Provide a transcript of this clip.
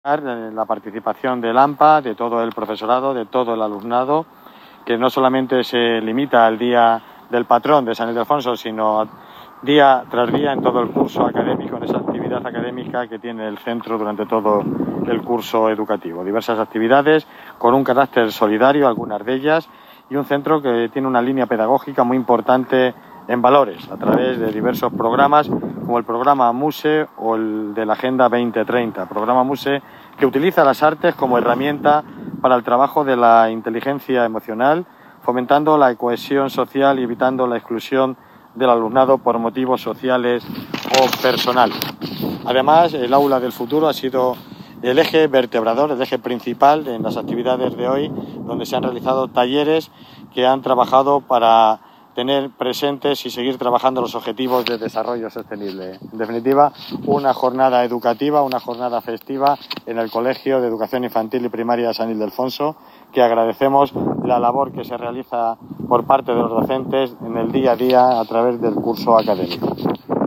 La participación del AMPA, de todo el profesorado, de todo el alumnado, que no solamente se limita al día del patrón de San Ildefonso, sino día tras día en todo el curso académico, en esa actividad académica que tiene el centro durante todo el curso educativo. Diversas actividades con un carácter solidario, algunas de ellas, y un centro que tiene una línea pedagógica muy importante en valores, a través de diversos programas, como el programa MUSE o el de la Agenda 2030. Programa MUSE que utiliza las artes como herramienta para el trabajo de la inteligencia emocional, fomentando la cohesión social y evitando la exclusión del alumnado por motivos sociales o personales. Además, el aula del futuro ha sido el eje vertebrador, el eje principal en las actividades de hoy, donde se han realizado talleres que han trabajado para tener presentes y seguir trabajando los objetivos de desarrollo sostenible. En definitiva, una jornada educativa, una jornada festiva en el Colegio de Educación Infantil y Primaria San Ildefonso, que agradecemos la labor que se realiza por parte de los docentes en el día a día a través del curso académico.